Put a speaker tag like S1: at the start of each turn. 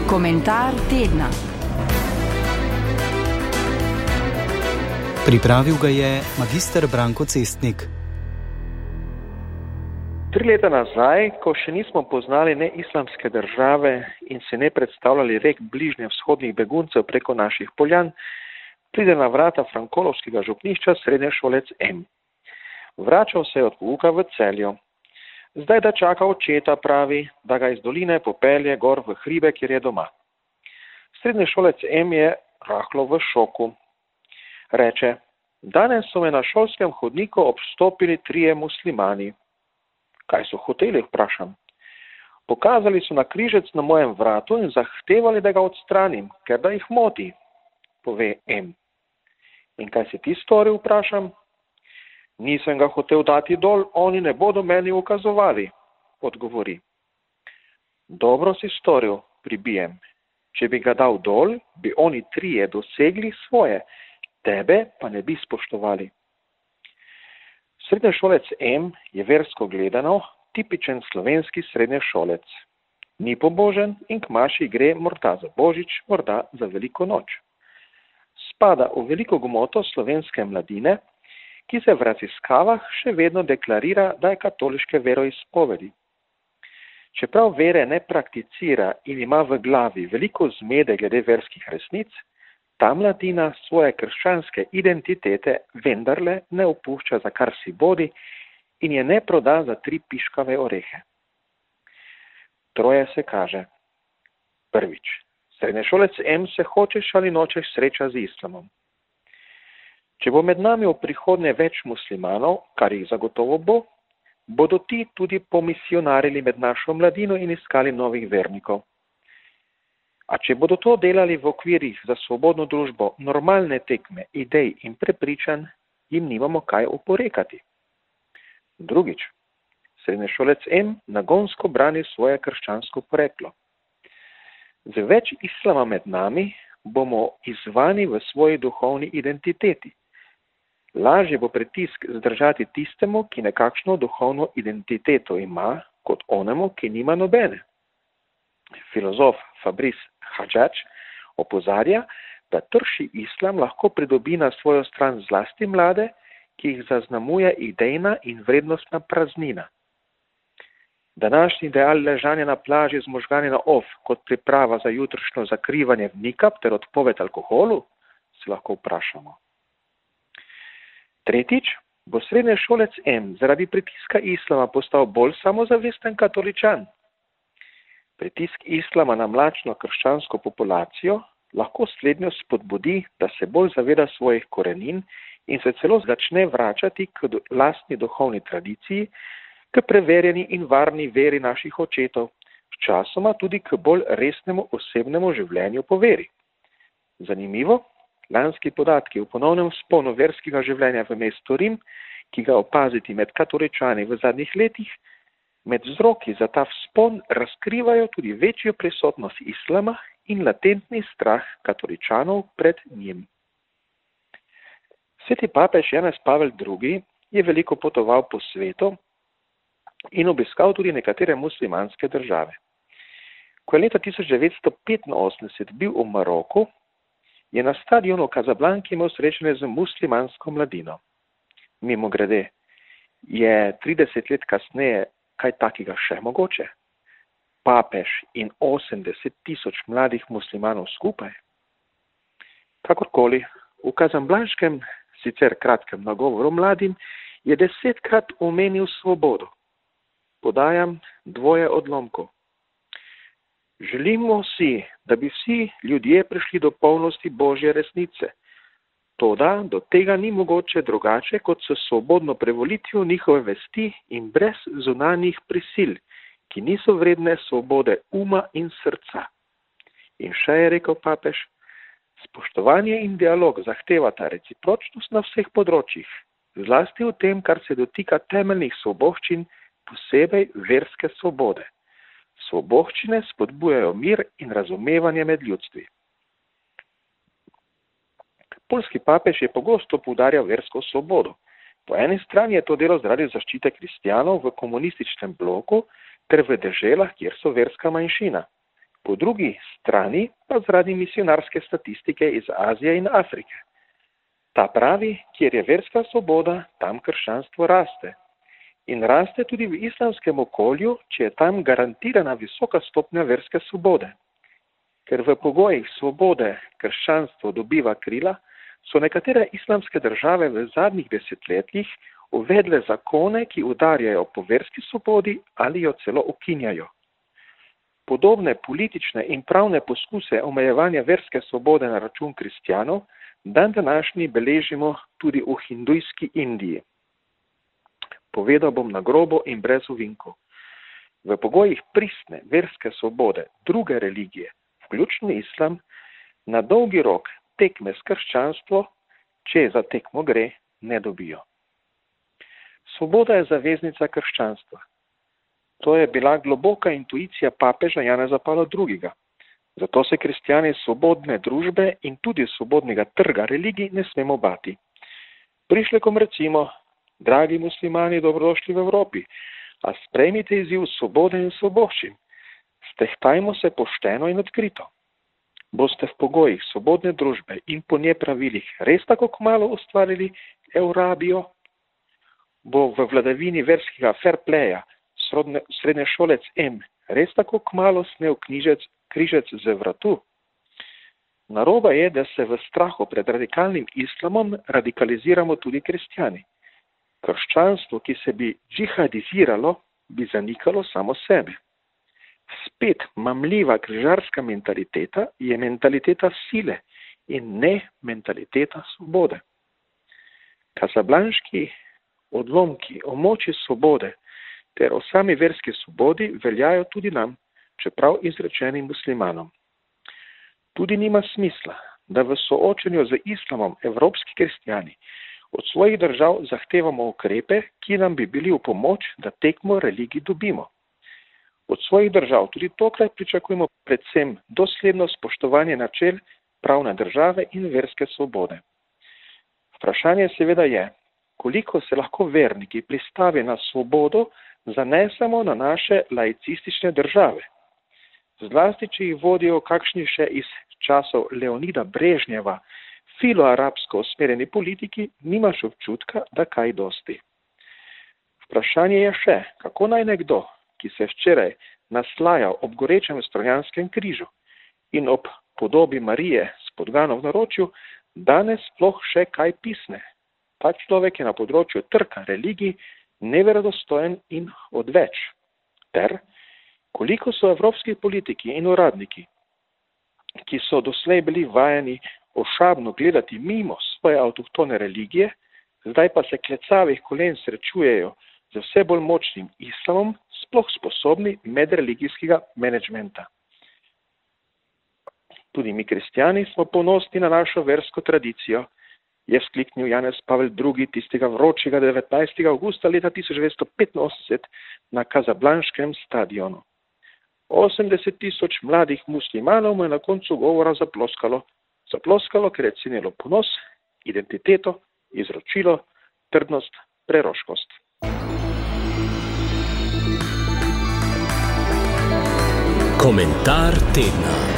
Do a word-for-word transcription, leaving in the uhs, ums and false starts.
S1: Komentar tedna.
S2: Pripravil ga je magister Branko Cestnik.
S3: Tri leta nazaj, ko še nismo poznali ne islamske države in se ne predstavljali rek bližnje vzhodnih beguncev preko naših poljan, pride na vrata frankolovskega župnišča srednješolec M. Vračal se je od pouka v Celju. Zdaj, da čaka očeta, pravi, da ga iz doline popelje gor v hribe, kjer je doma. Srednješolec M je rahlo v šoku. Reče, danes so me na šolskem hodniku obstopili trije muslimani. Kaj so hoteli, vprašam. Pokazali so na križec na mojem vratu in zahtevali, da ga odstranim, ker da jih moti, pove M. In kaj si ti storil, vprašam? Nisem ga hotel dati dol, oni ne bodo meni ukazovali, odgovori. Dobro si storil, pribijem. Če bi ga dal dol, bi oni trije dosegli svoje, tebe pa ne bi spoštovali. Srednješolec M je versko gledano tipičen slovenski srednješolec. Ni pobožen in k maši gre morda za Božič, morda za veliko noč. Spada v veliko gmoto slovenske mladine, ki se v raziskavah še vedno deklarira, da je katoliške veroizpovedi. Čeprav vere ne prakticira in ima v glavi veliko zmede glede verskih resnic, ta mladina svoje krščanske identitete vendarle ne opušča za kar si bodi in je ne proda za tri piškave orehe. Troje se kaže. Prvič. Srednješolec M se hočeš ali nočeš sreča z islamom. Če bo med nami v prihodnje več muslimanov, kar jih zagotovo bo, bodo ti tudi pomisionarili med našo mladino in iskali novih vernikov. A če bodo to delali v okvirih za svobodno družbo normalne tekme, idej in prepričanj, jim nimamo kaj oporekati. Drugič, srednješolec M nagonsko brani svoje krščansko poreklo. Z več islama med nami bomo izzvani v svoji duhovni identiteti. Lažje bo pritisk zdržati tistemu, ki nekakšno duhovno identiteto ima, kot onemu, ki nima nobene. Filozof Fabrice Hadžadž opozarja, da trši islam lahko pridobi na svojo stran zlasti mlade, ki jih zaznamuje idejna in vrednostna praznina. Današnji ideal ležanja na plaži z možgani na off kot priprava za jutrišnjo zakrivanje v nikab ter odpoved alkoholu, se lahko vprašamo. Tretjič, bo srednješolec M zaradi pritiska islama postal bolj samozavesten katoličan. Pritisk islama na mlačno krščansko populacijo lahko slednjo spodbudi, da se bolj zaveda svojih korenin in se celo začne vračati k lastni duhovni tradiciji, k preverjeni in varni veri naših očetov, sčasoma tudi k bolj resnemu osebnemu življenju po veri. Zanimivo, lanski podatki o ponovnem vzponu verskega življenja v mestu Rim, ki ga opaziti med katoličani v zadnjih letih, med vzroki za ta vzpon razkrivajo tudi večjo prisotnost islama in latentni strah katoličanov pred njim. Sveti papež Janez Pavel drugi je veliko potoval po svetu in obiskal tudi nekatere muslimanske države. Ko je leta tisoč devetsto petinosemdeset bil v Maroku, je na stadionu v Casablanki imel srečanje z muslimansko mladino. Mimogrede, je trideset let kasneje kaj takega še mogoče? Papež in osemdeset tisoč mladih muslimanov skupaj? Kakorkoli, v kazablanškem, sicer kratkem nagovoru mladim, je desetkrat omenil svobodo. Podajam dvoje odlomkov. Želimo si, da bi vsi ljudje prišli do polnosti Božje resnice. Toda do tega ni mogoče drugače, kot s svobodno prevolitvijo njihove vesti in brez zunanjih prisil, ki niso vredne svobode uma in srca. In še je rekel papež, spoštovanje in dialog zahtevata recipročnost na vseh področjih, zlasti v tem, kar se dotika temeljnih svoboščin, posebej verske svobode. Svoboščine spodbujajo mir in razumevanje med ljudstvi. Poljski papež je pogosto poudarjal versko svobodo. Po eni strani je to delo zaradi zaščite kristjanov v komunističnem bloku ter v deželah, kjer so verska manjšina. po drugi strani pa zaradi misionarske statistike iz Azije in Afrike. Ta pravi, kjer je verska svoboda, tam krščanstvo raste. In raste tudi v islamskem okolju, če je tam garantirana visoka stopnja verske svobode. Ker v pogojih svobode krščanstvo dobiva krila, so nekatere islamske države v zadnjih desetletjih uvedle zakone, ki udarjajo po verski svobodi ali jo celo ukinjajo. Podobne politične in pravne poskuse omejevanja verske svobode na račun kristjanov dan današnji beležimo tudi v hindujski Indiji. Povedal bom na grobo in brez ovinkov. V pogojih pristne verske svobode druge religije, vključno islam, na dolgi rok tekme s krščanstvo, če za tekmo gre, ne dobijo. Svoboda je zaveznica krščanstva. To je bila globoka intuicija papeža Janeza Pavla drugega. Zato se kristjani svobodne družbe in tudi svobodnega trga religij ne smemo bati. Prišlekom recimo, dragi muslimani, dobrodošli v Evropi, a sprejmite izziv svobode in svoboščin. Stehtajmo se pošteno in odkrito. Boste v pogojih svobodne družbe in po nje pravilih res tako kmalu ustvarili Eurabijo? Bo v vladavini verskega fair playa srednješolec M res tako kmalu snel knjižec, križec z vratu? Naroba je, da se v strahu pred radikalnim islamom radikaliziramo tudi kristjani. Krščanstvo, ki se bi džihadiziralo, bi zanikalo samo sebe. Spet mamljiva križarska mentaliteta je mentaliteta sile in ne mentaliteta svobode. Kasablanški odlomki o moči svobode ter o sami verski svobodi veljajo tudi nam, čeprav izrečenim muslimanom. Tudi nima smisla, da v soočenju z islamom evropski kristjani od svojih držav zahtevamo ukrepe, ki nam bi bili v pomoč, da tekmo religij dobimo. Od svojih držav tudi tokrat pričakujemo predvsem dosledno spoštovanje načel pravne države in verske svobode. Vprašanje seveda je, koliko se lahko verniki pristavi na svobodo zanesemo na naše laicistične države. Zlasti, če jih vodijo kakšni še iz časov Leonida Brežnjeva, filoarabsko usmerjeni politiki, nimaš občutka, da kaj dosti. Vprašanje je še, kako naj nekdo, ki se včeraj naslajal ob gorečem Trojanskem križu in ob podobi Marije s podgano v naročju, danes sploh še kaj pisne. Ta človek je na področju trka religij neverodostojen in odveč. Ter, koliko so evropski politiki in uradniki, ki so doslej bili vajeni ošabno gledati mimo svoje avtohtone religije, zdaj pa se klecavih kolen srečujejo z vse bolj močnim islamom, sploh sposobni medreligijskega menedžmenta. Tudi mi kristjani smo ponosni na našo versko tradicijo, je vzkliknil Janez Pavel drugi tistega vročega devetnajstega avgusta leta tisoč devetsto petinosemdeset na Kasablanškem stadionu. osemdeset tisoč mladih muslimanov mu je na koncu govora zaploskalo. Zaploskalo, ker je cenilo ponos, identiteto, izročilo, trdnost, preroškost.
S1: Komentar tedna.